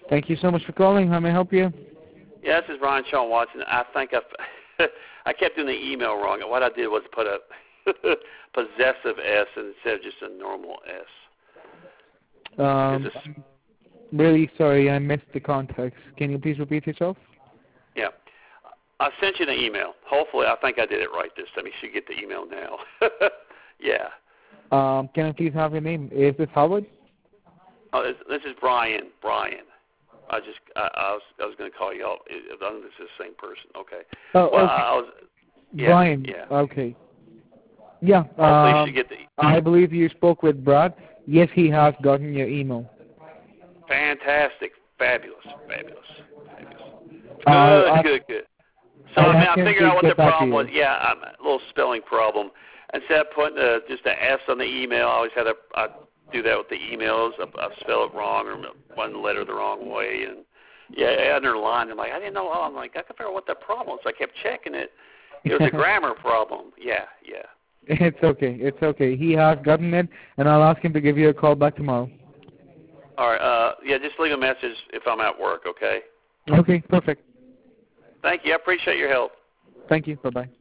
Thank you so much for calling. How may I help you? Yeah, this is Ron Sean Watson. I think I kept doing the email wrong. What I did was put a possessive S instead of just a normal S. I'm really sorry, I missed the context. Can you please repeat yourself? Yeah. I sent you the email. Hopefully, I think I did it right this time. You should get the email now. Yeah. Can I please have your name? Is this Howard? Oh, this is Brian. Brian. I was going to call you out. I don't think this is the same person. Okay. Oh, well, okay. Brian. Yeah. Okay. Yeah. Hopefully, you should get the. I believe you spoke with Brad. Yes, he has gotten your email. Fantastic. Fabulous. Good. So I figured out what the problem was. Yeah, a little spelling problem. Instead of putting just an S on the email, I always had I do that with the emails. I spell it wrong or one letter the wrong way, and I underlined. I'm like, I didn't know. I'm like, I couldn't figure out what the problem was. So I kept checking it. It was a grammar problem. Yeah. It's okay. He has gotten it, and I'll ask him to give you a call back tomorrow. All right. Just leave a message if I'm at work. Okay. Okay. Perfect. Thank you. I appreciate your help. Thank you. Bye-bye.